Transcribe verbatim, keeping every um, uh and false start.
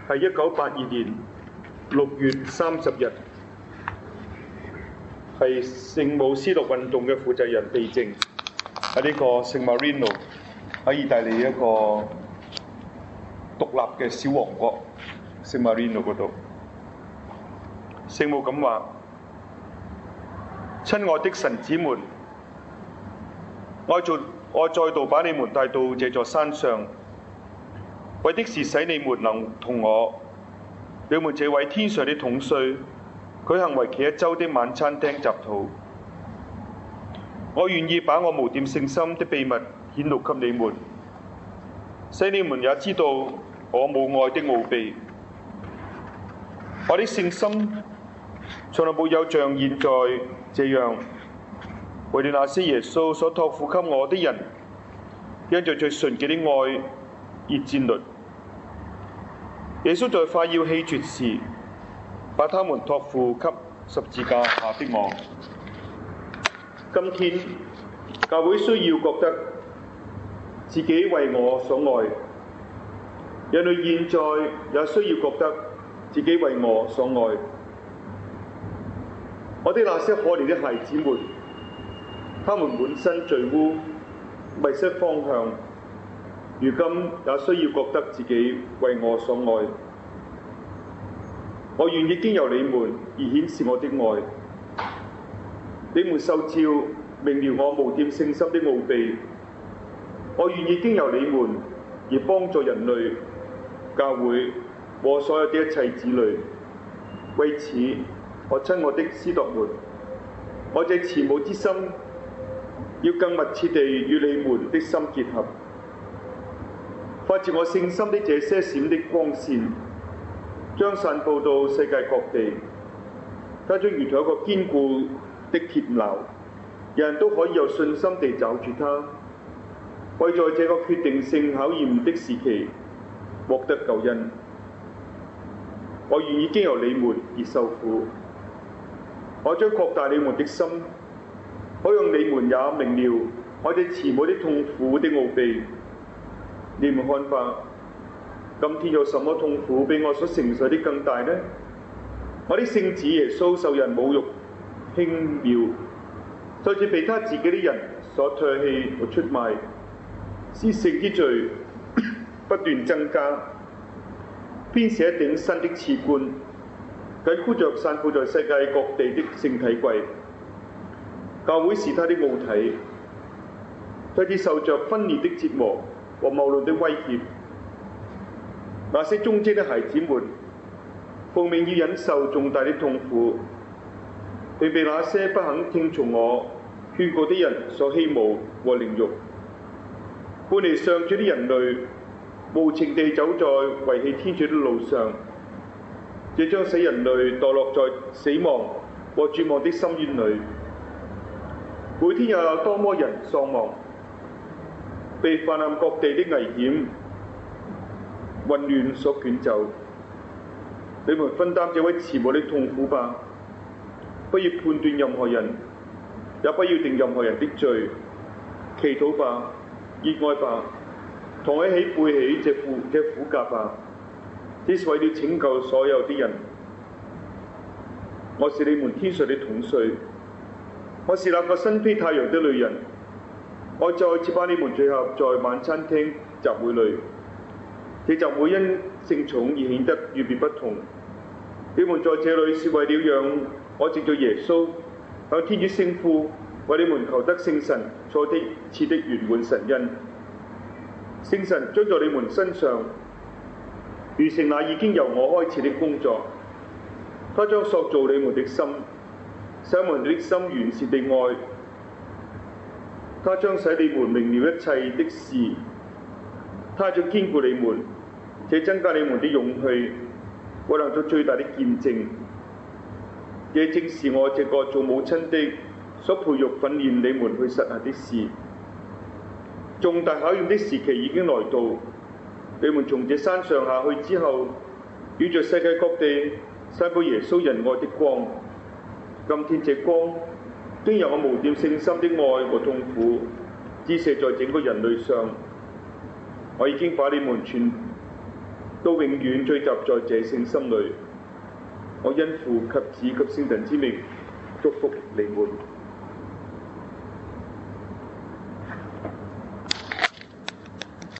係一九八二年六月三十日，係聖母思樂運動嘅負責人避靜喺呢個聖馬里諾，喺意大利一個獨立嘅小王國聖馬里諾嗰度。聖母咁話：親愛的神子們，我做我再度把你們帶到這座山上，為的是使你們能同我，你們這位天上的統帥，舉行為期一週的晚餐廳集禱。我願意把我無玷聖心的秘密顯露給你們，使你們也知道我母愛的奧秘。我的聖心從來沒有像現在這樣，為了那些耶穌所託付給我的人，因着最純潔的愛而戰慄。耶穌在快要氣絕時，把他們託付給十字架下的我。今天教會需要覺得自己為我所愛，人類現在也需要覺得自己為我所愛。我的那些可憐的孩子們，他們滿身罪污，迷失方向，如今也需要覺得自己為我所愛。我願意經由你們而顯示我的愛。你們受召明了我無玷聖心的奧秘。我願意經由你們而幫助人類、教會和所有的一切子女。為此，我親愛的司鐸們，我這慈母之心要更密切地與你們的心結合，發自我聖心的這些閃的光線，將散佈到世界各地。它將如同一個堅固的鐵錨，人人都可以有信心地抓住它，為在這個決定性考驗的時期獲得救恩。我願意經由你們而受苦，我將擴大你們的心，好讓你們也明了我這慈母的痛苦的奧秘。你們看吧，今天有什麼痛苦比我所承受的更大呢？我的聖子耶穌受人侮辱輕蔑，再次被他自己的人所唾棄和出賣，使聖之罪不斷增加，編寫一頂新的刺冠，緊箍着散佈在世界各地的聖體櫃。教會是他的奧體，再次受着分裂的折磨和謬論的威脅。那些忠貞的孩子們，奉命要忍受重大的痛苦，並被那些不肯聽從我勸告的人所欺侮和凌辱。叛離上主的人類，無情地走在遺棄天主的路上，這將使人類墮落在死亡和絕望的深淵裏。每天又有多麼人喪亡，被泛濫各地的危險混亂所捲走。你們分擔這位慈母的痛苦吧，不要判斷任何人，也不要定任何人的罪。祈禱吧，熱愛吧，同一起背起這苦這苦架吧，這是為了拯救所有的人。我是你們天上的統帥，我是那個身披太陽的女人。我再次把你們聚合在晚餐廳集會裏，這集會因聖寵而顯得與別不同。你們在這裏是為了讓我藉著耶穌向天主聖父為你們求得聖神所的賜的圓滿神恩。聖神將在你們身上完成那已經由我開始的工作，他將塑造你們的心，使你們的心完善地愛，他將使你們明了一切的事，他將堅固你們，且增加你們的勇氣，我能做最大的見證。這正是我這個做母親的所培育訓練你們去實行的事。重大考驗的時期已經來到，你們從這山上下去之後，要在世界各地散佈耶穌仁愛的光。今天這光經由我無玷聖心的愛和痛苦，折射在整個人類上。我已經把你們全都永遠聚集在這聖心裏。我因父及子及聖神之名祝福你們。